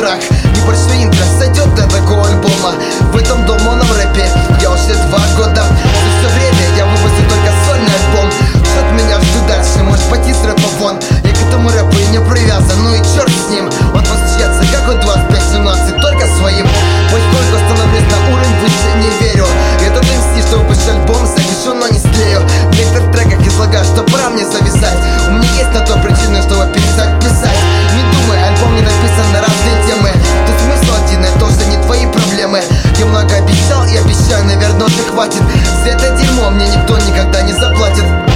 страх. Небольшой интро сойдет для такого альбома. В этом долманом рэпе я уже 2 года. За все время я выпустил только сольный альбом. Что от меня ждут дальше, может пойти с рэпа вон. Я к этому рэпу и не привязан, ну и черт с ним. Он постучится, как у 25-17, только своим. Потихоньку становлюсь на уровень выше, не верю. Это MC, что выпущу альбом, запишу, но не склею. В некоторых треках излагаю, что пора мне зависать. У меня есть на то причины, чтобы перестать писать. Не думай, альбом не написан на разные темы. Тут смысл один, это уже не твои проблемы. Я много обещал и обещаю, наверное, уже хватит. За это дерьмо мне никто никогда не заплатит.